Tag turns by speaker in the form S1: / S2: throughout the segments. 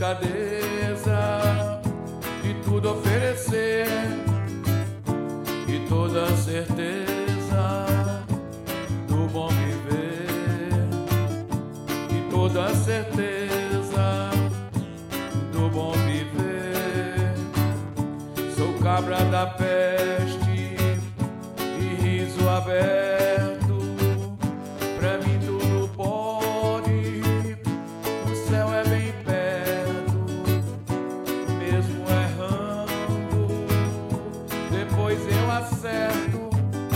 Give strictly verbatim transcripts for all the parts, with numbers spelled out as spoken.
S1: delicadeza de tudo oferecer e toda a certeza do bom viver, e toda a certeza do bom viver. Sou cabra da peste e riso aberto, pra mim tudo pode, o céu é bem perto, mesmo errando, depois eu acerto.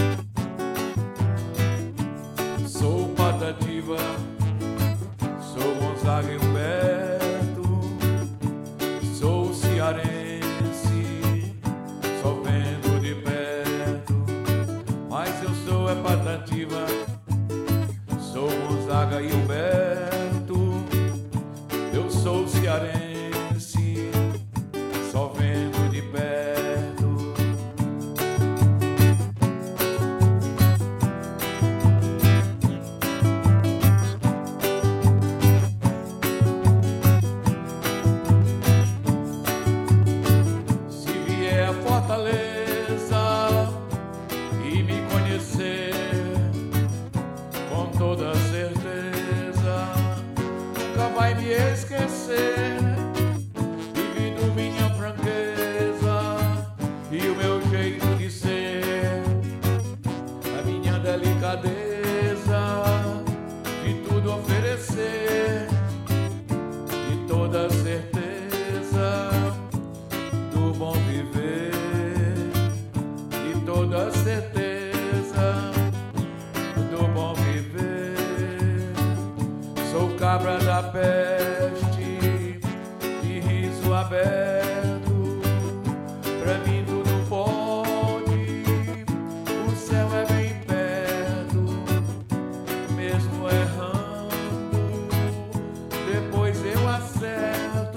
S1: Sou Patativa, sou Gonzaga e Humberto, sou cearense, só vendo de perto, mas eu sou é Patativa, sou Gonzaga e Humberto, eu sou cearense, só vendo de perto. Se vier a Fortaleza e me conhecer, com toda certeza nunca vai me esquecer. Devido minha franqueza e o meu jeito de ser, a minha delicadeza de tudo oferecer e toda a certeza do bom viver, e toda a certeza do bom viver. Sou cabra da peste de riso aberto, pra mim tudo pode, o céu é bem perto, mesmo errando, depois eu acerto.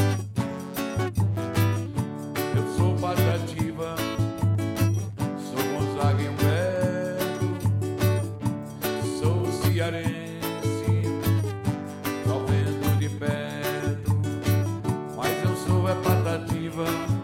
S1: Eu sou Patativa, sou Gonzaga e Humberto, sou cearense, só vendo de perto, mas eu sou é Patativa.